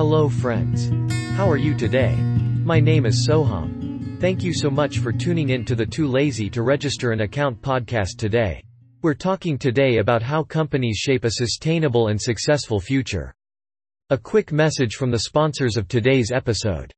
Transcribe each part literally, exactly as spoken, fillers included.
Hello friends. How are you today? My name is Soham. Thank you so much for tuning in to the Too Lazy to Register an Account podcast today. We're talking today about how companies shape a sustainable and successful future. A quick message from the sponsors of today's episode.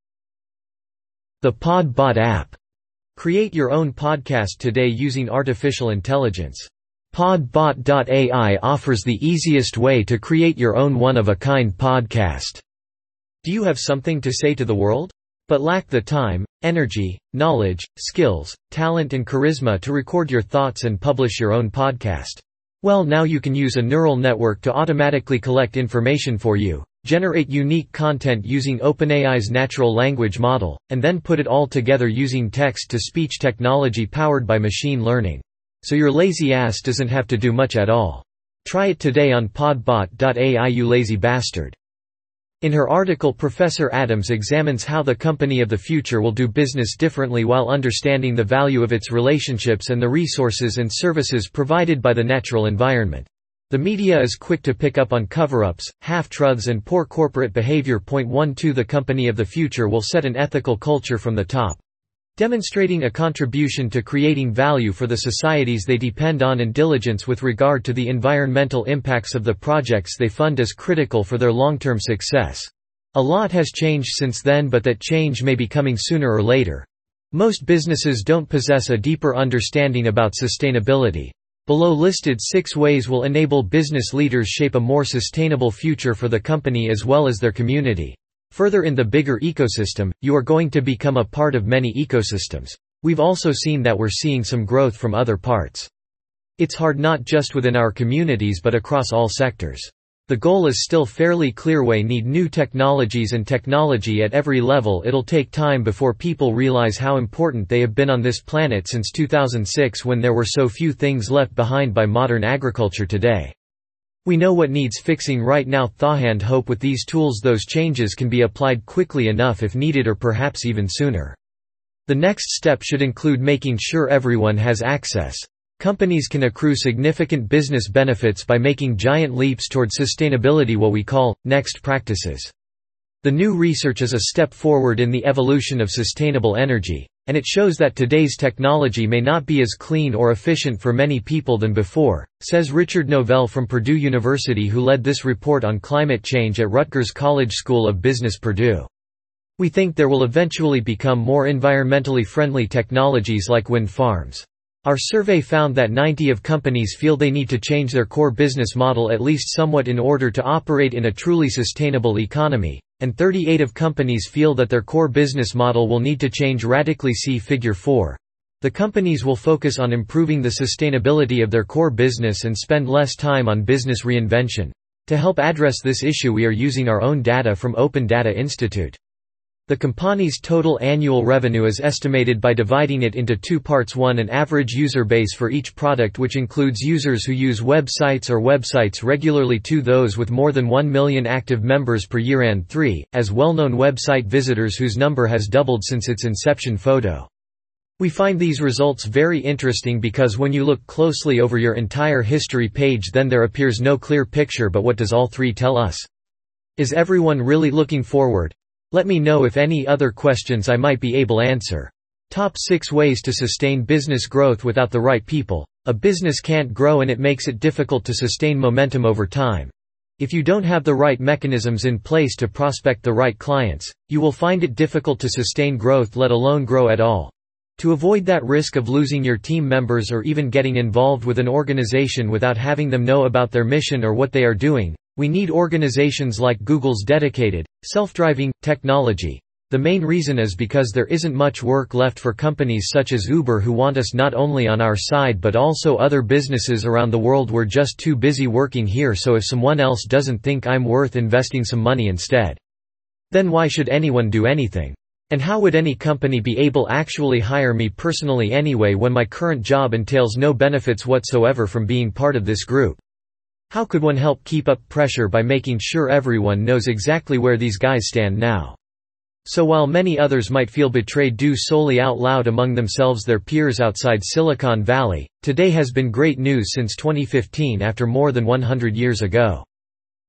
The Podbot app. Create your own podcast today using artificial intelligence. Podbot dot A I offers the easiest way to create your own one-of-a-kind podcast. Do you have something to say to the world, but lack the time, energy, knowledge, skills, talent and charisma to record your thoughts and publish your own podcast? Well, now you can use a neural network to automatically collect information for you, generate unique content using OpenAI's natural language model, and then put it all together using text-to-speech technology powered by machine learning. So your lazy ass doesn't have to do much at all. Try it today on Podbot dot A I, you lazy bastard. In her article, Professor Adams examines how the company of the future will do business differently while understanding the value of its relationships and the resources and services provided by the natural environment. The media is quick to pick up on cover-ups, half-truths and poor corporate behavior. Point one two The company of the future will set an ethical culture from the top, demonstrating a contribution to creating value for the societies they depend on and diligence with regard to the environmental impacts of the projects they fund as critical for their long-term success. A lot has changed since then, but that change may be coming sooner or later. Most businesses don't possess a deeper understanding about sustainability. Below listed six ways will enable business leaders shape a more sustainable future for the company as well as their community. Further in the bigger ecosystem, you are going to become a part of many ecosystems. We've also seen that we're seeing some growth from other parts. It's hard not just within our communities but across all sectors. The goal is still fairly clear: we need new technologies and technology at every level. It'll take time before people realize how important they have been on this planet since two thousand six, when there were so few things left behind by modern agriculture today. We know what needs fixing right now, and hope with these tools those changes can be applied quickly enough if needed, or perhaps even sooner. The next step should include making sure everyone has access. Companies can accrue significant business benefits by making giant leaps toward sustainability, what we call next practices. The new research is a step forward in the evolution of sustainable energy, and it shows that today's technology may not be as clean or efficient for many people than before, says Richard Novell from Purdue University, who led this report on climate change at Rutgers College School of Business, Purdue. We think there will eventually become more environmentally friendly technologies like wind farms. Our survey found that ninety of companies feel they need to change their core business model at least somewhat in order to operate in a truly sustainable economy, and thirty-eight of companies feel that their core business model will need to change radically. See Figure four. The companies will focus on improving the sustainability of their core business and spend less time on business reinvention. To help address this issue, we are using our own data from Open Data Institute. The company's total annual revenue is estimated by dividing it into two parts: one, an average user base for each product, which includes users who use websites or websites regularly; two, those with more than one million active members per year; and three, as well-known website visitors whose number has doubled since its inception. Photo. We find these results very interesting because when you look closely over your entire history page, then there appears no clear picture. But what does all three tell us? Is everyone really looking forward? Let me know if any other questions I might be able to answer. Top six ways to sustain business growth without the right people. A business can't grow, and it makes it difficult to sustain momentum over time. If you don't have the right mechanisms in place to prospect the right clients, you will find it difficult to sustain growth, let alone grow at all. To avoid that risk of losing your team members or even getting involved with an organization without having them know about their mission or what they are doing, we need organizations like Google's dedicated, self-driving technology. The main reason is because there isn't much work left for companies such as Uber, who want us not only on our side but also other businesses around the world. We're just too busy working here, so if someone else doesn't think I'm worth investing some money instead, then why should anyone do anything? And how would any company be able to actually hire me personally anyway, when my current job entails no benefits whatsoever from being part of this group? How could one help keep up pressure by making sure everyone knows exactly where these guys stand now? So while many others might feel betrayed due solely out loud among themselves, their peers outside Silicon Valley, today has been great news since twenty fifteen, after more than one hundred years ago.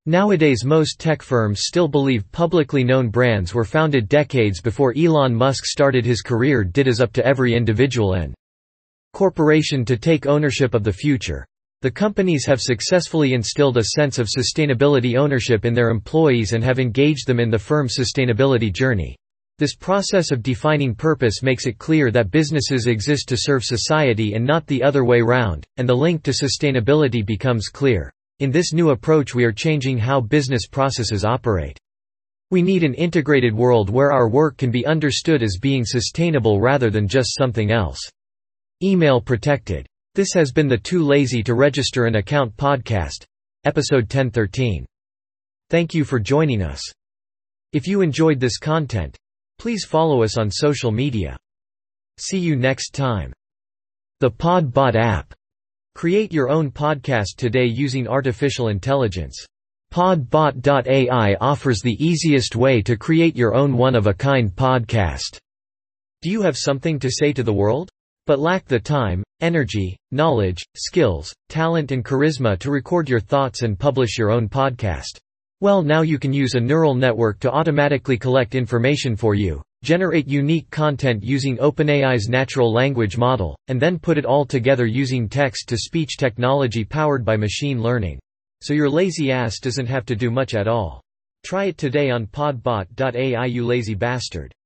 Nowadays most tech firms still believe publicly known brands were founded decades before Elon Musk started his career. It is up to every individual and corporation to take ownership of the future. The companies have successfully instilled a sense of sustainability ownership in their employees and have engaged them in the firm's sustainability journey. This process of defining purpose makes it clear that businesses exist to serve society and not the other way round, and the link to sustainability becomes clear. In this new approach we are changing how business processes operate. We need an integrated world where our work can be understood as being sustainable rather than just something else. Email protected. This has been the Too Lazy to Register an Account podcast, episode ten thirteen. Thank you for joining us. If you enjoyed this content, please follow us on social media. See you next time. The Podbot app. Create your own podcast today using artificial intelligence. Podbot dot A I offers the easiest way to create your own one-of-a-kind podcast. Do you have something to say to the world, but lack the time, energy, knowledge, skills, talent and charisma to record your thoughts and publish your own podcast? Well, now you can use a neural network to automatically collect information for you, generate unique content using OpenAI's natural language model, and then put it all together using text-to-speech technology powered by machine learning. So your lazy ass doesn't have to do much at all. Try it today on Podbot dot A I, you lazy bastard.